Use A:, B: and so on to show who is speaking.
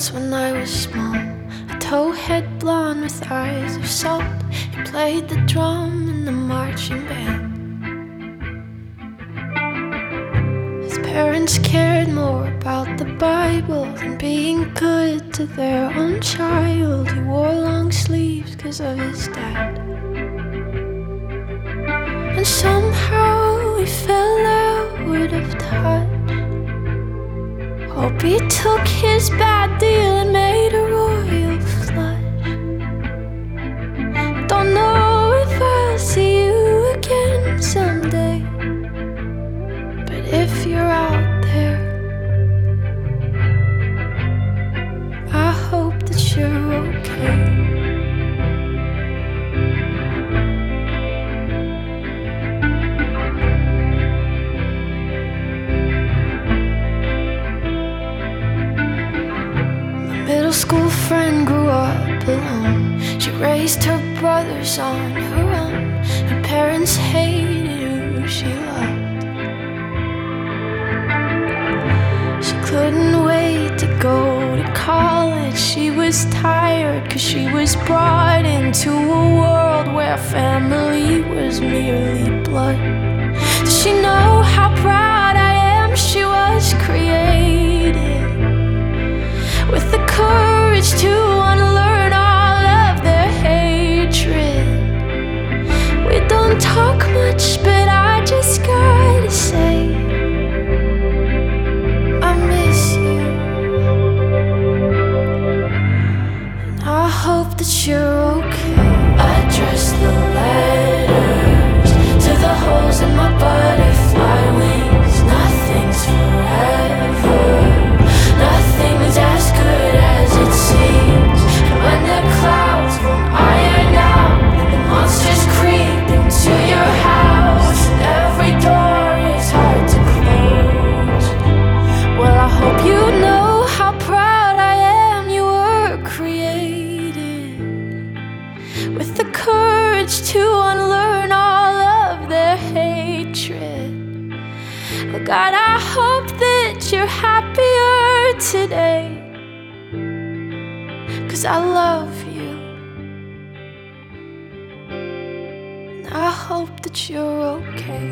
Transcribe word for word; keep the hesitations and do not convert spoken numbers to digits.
A: once when I was small, a towhead blonde with eyes of salt. He played the drum in the marching band. His parents cared more about the Bible than being good to their own child. He wore long sleeves 'cause of his dad, and somehow he fell out of touch. Hope he took his bad deal and made a royal flush. Don't know if I'll see you again someday, but if you're out there, I hope that you're okay. Middle school friend grew up alone. She raised her brothers on her own. Her parents hated who she loved. She couldn't wait to go to college. She was tired 'cause she was brought into a world where family was merely blood. Does she know how proud I am she was created with the courage to unlearn all of their hatred? We don't talk much, but I just gotta say I miss you, and I hope that you're okay. Address the letters to the holes in my butterfly wings. Nothing's forever, nothing's as good as it seems. And when the clouds won't iron out and the monsters creep into your house and every door is hard to close, well, I hope you know how proud I am you were created with the courage to unlearn all of their hatred. Oh God, I hope that you're happier today, 'cause I love you, and I hope that you're okay.